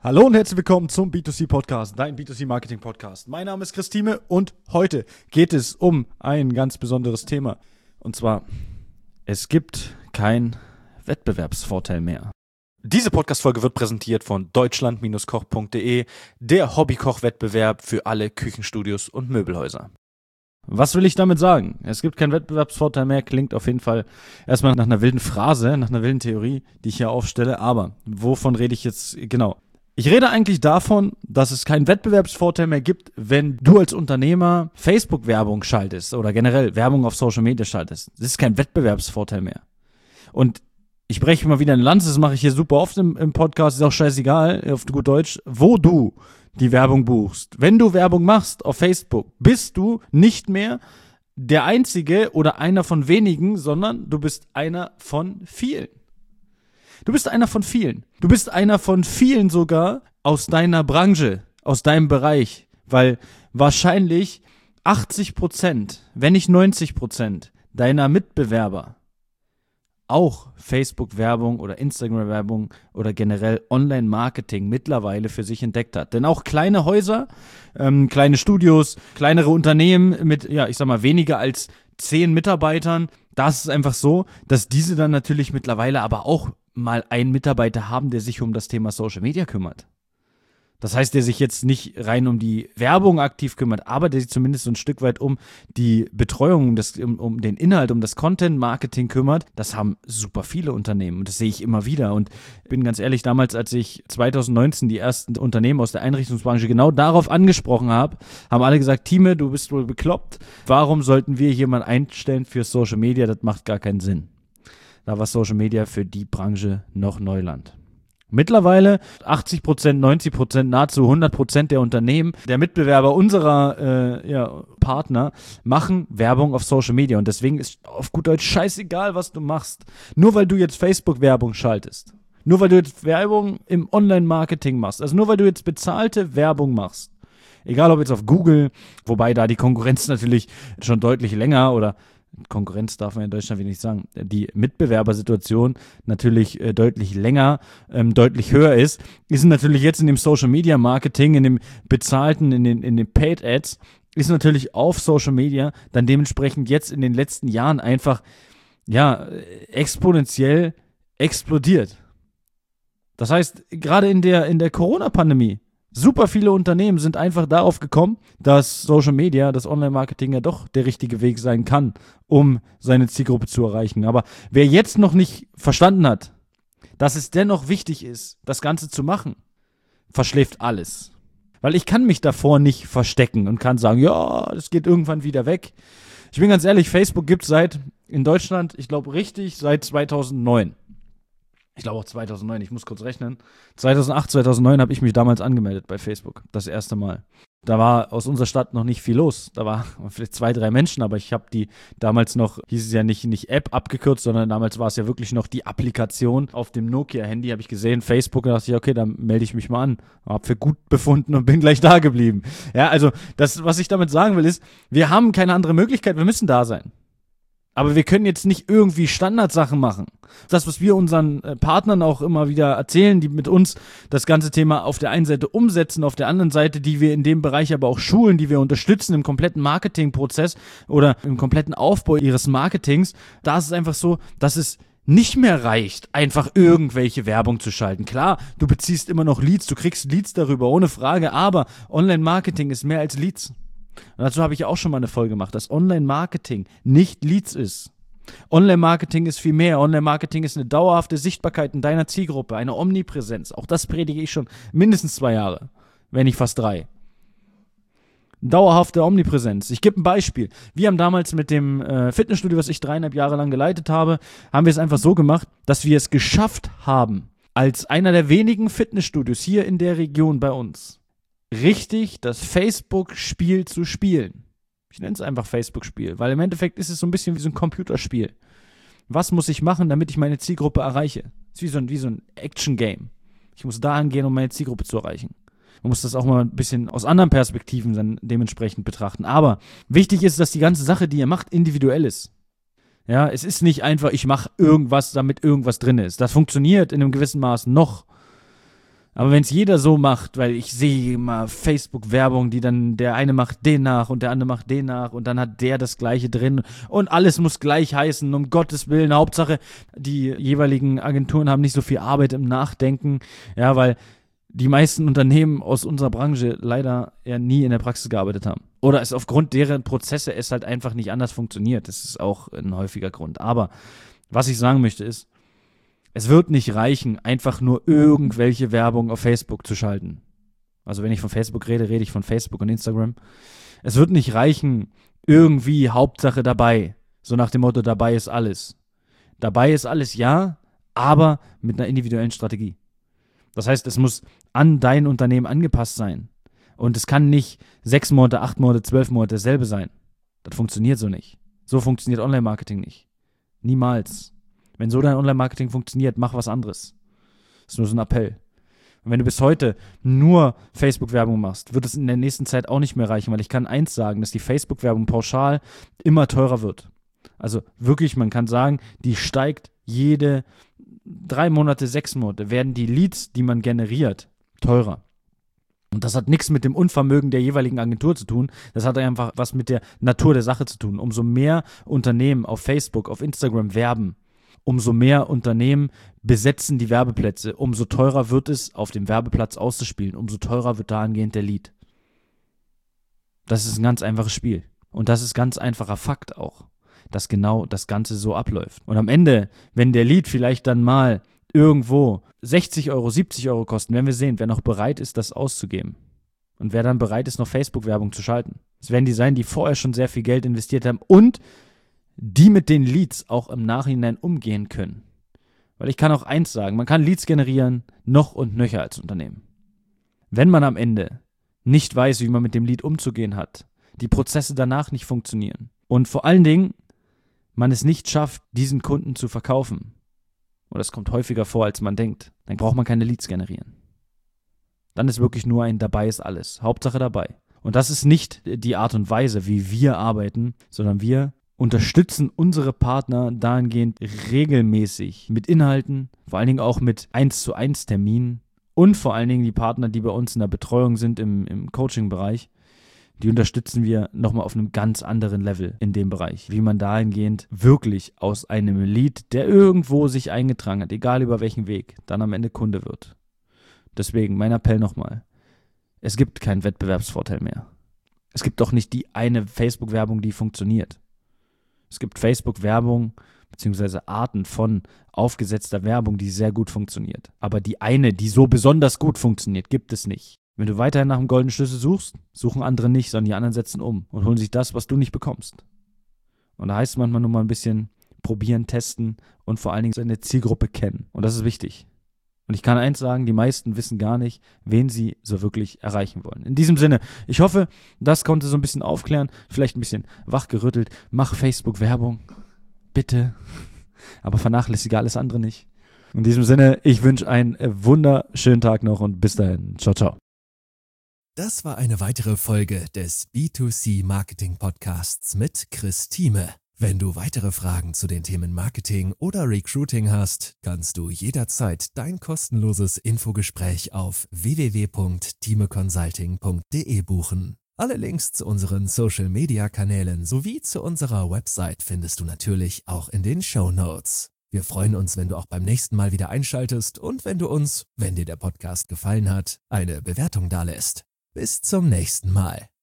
Hallo und herzlich willkommen zum B2C Podcast, dein B2C Marketing Podcast. Mein Name ist Christine und heute geht es um ein ganz besonderes Thema. Und zwar, es gibt keinen Wettbewerbsvorteil mehr. Diese Podcast-Folge wird präsentiert von deutschland-koch.de, der Hobbykoch-Wettbewerb für alle Küchenstudios und Möbelhäuser. Was will ich damit sagen? Es gibt keinen Wettbewerbsvorteil mehr, klingt auf jeden Fall erstmal nach einer wilden Phrase, nach einer wilden Theorie, die ich hier aufstelle. Aber wovon rede ich jetzt genau? Ich rede eigentlich davon, dass es keinen Wettbewerbsvorteil mehr gibt, wenn du als Unternehmer Facebook-Werbung schaltest oder generell Werbung auf Social Media schaltest. Das ist kein Wettbewerbsvorteil mehr. Und ich breche mal wieder eine Lanze, das mache ich hier super oft im Podcast, ist auch scheißegal, auf gut Deutsch, wo du die Werbung buchst. Wenn du Werbung machst auf Facebook, bist du nicht mehr der Einzige oder einer von wenigen, sondern du bist einer von vielen. Du bist einer von vielen. Du bist einer von vielen sogar aus deiner Branche, aus deinem Bereich, weil wahrscheinlich 80%, wenn nicht 90% deiner Mitbewerber auch Facebook-Werbung oder Instagram-Werbung oder generell Online-Marketing mittlerweile für sich entdeckt hat. Denn auch kleine Häuser, kleine Studios, kleinere Unternehmen mit, ich sag mal, weniger als 10 Mitarbeitern, da ist es einfach so, dass diese dann natürlich mittlerweile aber auch mal einen Mitarbeiter haben, der sich um das Thema Social Media kümmert. Das heißt, der sich jetzt nicht rein um die Werbung aktiv kümmert, aber der sich zumindest so ein Stück weit um die Betreuung, um den Inhalt, um das Content-Marketing kümmert. Das haben super viele Unternehmen und das sehe ich immer wieder. Und ich bin ganz ehrlich, damals, als ich 2019 die ersten Unternehmen aus der Einrichtungsbranche genau darauf angesprochen habe, haben alle gesagt, Time, du bist wohl bekloppt. Warum sollten wir jemanden einstellen für Social Media? Das macht gar keinen Sinn. Da war Social Media für die Branche noch Neuland. Mittlerweile 80%, 90%, nahezu 100% der Unternehmen, der Mitbewerber unserer Partner machen Werbung auf Social Media. Und deswegen ist auf gut Deutsch scheißegal, was du machst. Nur weil du jetzt Facebook-Werbung schaltest. Nur weil du jetzt Werbung im Online-Marketing machst. Also nur weil du jetzt bezahlte Werbung machst. Egal ob jetzt auf Google, wobei da die Konkurrenz natürlich schon deutlich länger oder Konkurrenz darf man in Deutschland wie nicht sagen, die Mitbewerbersituation natürlich deutlich länger, deutlich höher ist natürlich jetzt in dem Social Media Marketing, in dem bezahlten, in den Paid Ads, ist natürlich auf Social Media dann dementsprechend jetzt in den letzten Jahren einfach, exponentiell explodiert. Das heißt, gerade in der Corona-Pandemie, super viele Unternehmen sind einfach darauf gekommen, dass Social Media, das Online-Marketing ja doch der richtige Weg sein kann, um seine Zielgruppe zu erreichen. Aber wer jetzt noch nicht verstanden hat, dass es dennoch wichtig ist, das Ganze zu machen, verschläft alles. Weil ich kann mich davor nicht verstecken und kann sagen, ja, das geht irgendwann wieder weg. Ich bin ganz ehrlich, Facebook gibt es in Deutschland, ich glaube richtig, seit 2009. Ich glaube auch 2009, ich muss kurz rechnen. 2008, 2009 habe ich mich damals angemeldet bei Facebook, das erste Mal. Da war aus unserer Stadt noch nicht viel los. Da war vielleicht 2, 3 Menschen, aber ich habe die damals noch, hieß es ja nicht App abgekürzt, sondern damals war es ja wirklich noch die Applikation auf dem Nokia-Handy, habe ich gesehen, Facebook, und dachte ich, okay, dann melde ich mich mal an. Habe für gut befunden und bin gleich da geblieben. Ja, also das, was ich damit sagen will, ist, wir haben keine andere Möglichkeit, wir müssen da sein. Aber wir können jetzt nicht irgendwie Standardsachen machen. Das, was wir unseren Partnern auch immer wieder erzählen, die mit uns das ganze Thema auf der einen Seite umsetzen, auf der anderen Seite, die wir in dem Bereich aber auch schulen, die wir unterstützen im kompletten Marketingprozess oder im kompletten Aufbau ihres Marketings, da ist es einfach so, dass es nicht mehr reicht, einfach irgendwelche Werbung zu schalten. Klar, du beziehst immer noch Leads, du kriegst Leads darüber, ohne Frage, aber Online-Marketing ist mehr als Leads. Und dazu habe ich ja auch schon mal eine Folge gemacht, dass Online-Marketing nicht Leads ist. Online-Marketing ist viel mehr. Online-Marketing ist eine dauerhafte Sichtbarkeit in deiner Zielgruppe, eine Omnipräsenz. Auch das predige ich schon mindestens 2 Jahre, wenn nicht fast 3. Dauerhafte Omnipräsenz. Ich gebe ein Beispiel. Wir haben damals mit dem Fitnessstudio, was ich 3,5 Jahre lang geleitet habe, haben wir es einfach so gemacht, dass wir es geschafft haben, als einer der wenigen Fitnessstudios hier in der Region bei uns, richtig das Facebook-Spiel zu spielen. Ich nenne es einfach Facebook-Spiel, weil im Endeffekt ist es so ein bisschen wie so ein Computerspiel. Was muss ich machen, damit ich meine Zielgruppe erreiche? Es ist wie so ein Action-Game. Ich muss da angehen, um meine Zielgruppe zu erreichen. Man muss das auch mal ein bisschen aus anderen Perspektiven dann dementsprechend betrachten. Aber wichtig ist, dass die ganze Sache, die ihr macht, individuell ist. Ja, es ist nicht einfach, ich mache irgendwas, damit irgendwas drin ist. Das funktioniert in einem gewissen Maß noch. Aber wenn es jeder so macht, weil ich sehe immer Facebook-Werbung, die dann, der eine macht den nach und der andere macht den nach und dann hat der das Gleiche drin und alles muss gleich heißen, um Gottes Willen. Hauptsache, die jeweiligen Agenturen haben nicht so viel Arbeit im Nachdenken, ja, weil die meisten Unternehmen aus unserer Branche leider ja nie in der Praxis gearbeitet haben. Oder es aufgrund deren Prozesse es halt einfach nicht anders funktioniert. Das ist auch ein häufiger Grund. Aber was ich sagen möchte ist, es wird nicht reichen, einfach nur irgendwelche Werbung auf Facebook zu schalten. Also wenn ich von Facebook rede, rede ich von Facebook und Instagram. Es wird nicht reichen, irgendwie Hauptsache dabei. So nach dem Motto, dabei ist alles. Dabei ist alles, ja, aber mit einer individuellen Strategie. Das heißt, es muss an dein Unternehmen angepasst sein. Und es kann nicht 6 Monate, 8 Monate, 12 Monate dasselbe sein. Das funktioniert so nicht. So funktioniert Online-Marketing nicht. Niemals. Wenn so dein Online-Marketing funktioniert, mach was anderes. Das ist nur so ein Appell. Und wenn du bis heute nur Facebook-Werbung machst, wird es in der nächsten Zeit auch nicht mehr reichen, weil ich kann eins sagen, dass die Facebook-Werbung pauschal immer teurer wird. Also wirklich, man kann sagen, die steigt jede 3 Monate, 6 Monate, werden die Leads, die man generiert, teurer. Und das hat nichts mit dem Unvermögen der jeweiligen Agentur zu tun. Das hat einfach was mit der Natur der Sache zu tun. Umso mehr Unternehmen auf Facebook, auf Instagram werben, umso mehr Unternehmen besetzen die Werbeplätze, umso teurer wird es, auf dem Werbeplatz auszuspielen, umso teurer wird dahingehend der Lead. Das ist ein ganz einfaches Spiel. Und das ist ganz einfacher Fakt auch, dass genau das Ganze so abläuft. Und am Ende, wenn der Lead vielleicht dann mal irgendwo 60 Euro, 70 Euro kosten, werden wir sehen, wer noch bereit ist, das auszugeben. Und wer dann bereit ist, noch Facebook-Werbung zu schalten. Es werden die sein, die vorher schon sehr viel Geld investiert haben und die mit den Leads auch im Nachhinein umgehen können. Weil ich kann auch eins sagen, man kann Leads generieren, noch und nöcher als Unternehmen. Wenn man am Ende nicht weiß, wie man mit dem Lead umzugehen hat, die Prozesse danach nicht funktionieren und vor allen Dingen man es nicht schafft, diesen Kunden zu verkaufen, und das kommt häufiger vor, als man denkt, dann braucht man keine Leads generieren. Dann ist wirklich nur ein dabei ist alles, Hauptsache dabei. Und das ist nicht die Art und Weise, wie wir arbeiten, sondern wir unterstützen unsere Partner dahingehend regelmäßig mit Inhalten, vor allen Dingen auch mit 1:1 Terminen und vor allen Dingen die Partner, die bei uns in der Betreuung sind im Coaching-Bereich, die unterstützen wir nochmal auf einem ganz anderen Level in dem Bereich, wie man dahingehend wirklich aus einem Lead, der irgendwo sich eingetragen hat, egal über welchen Weg, dann am Ende Kunde wird. Deswegen mein Appell nochmal, es gibt keinen Wettbewerbsvorteil mehr. Es gibt doch nicht die eine Facebook-Werbung, die funktioniert. Es gibt Facebook-Werbung bzw. Arten von aufgesetzter Werbung, die sehr gut funktioniert. Aber die eine, die so besonders gut funktioniert, gibt es nicht. Wenn du weiterhin nach dem goldenen Schlüssel suchst, suchen andere nicht, sondern die anderen setzen um und holen sich das, was du nicht bekommst. Und da heißt es manchmal nur mal ein bisschen probieren, testen und vor allen Dingen seine Zielgruppe kennen. Und das ist wichtig. Und ich kann eins sagen, die meisten wissen gar nicht, wen sie so wirklich erreichen wollen. In diesem Sinne, ich hoffe, das konnte so ein bisschen aufklären, vielleicht ein bisschen wachgerüttelt. Mach Facebook-Werbung, bitte, aber vernachlässige alles andere nicht. In diesem Sinne, ich wünsche einen wunderschönen Tag noch und bis dahin. Ciao, ciao. Das war eine weitere Folge des B2C Marketing Podcasts mit Chris Thieme. Wenn du weitere Fragen zu den Themen Marketing oder Recruiting hast, kannst du jederzeit dein kostenloses Infogespräch auf www.thimeconsulting.de buchen. Alle Links zu unseren Social-Media-Kanälen sowie zu unserer Website findest du natürlich auch in den Shownotes. Wir freuen uns, wenn du auch beim nächsten Mal wieder einschaltest und wenn du uns, wenn dir der Podcast gefallen hat, eine Bewertung dalässt. Bis zum nächsten Mal.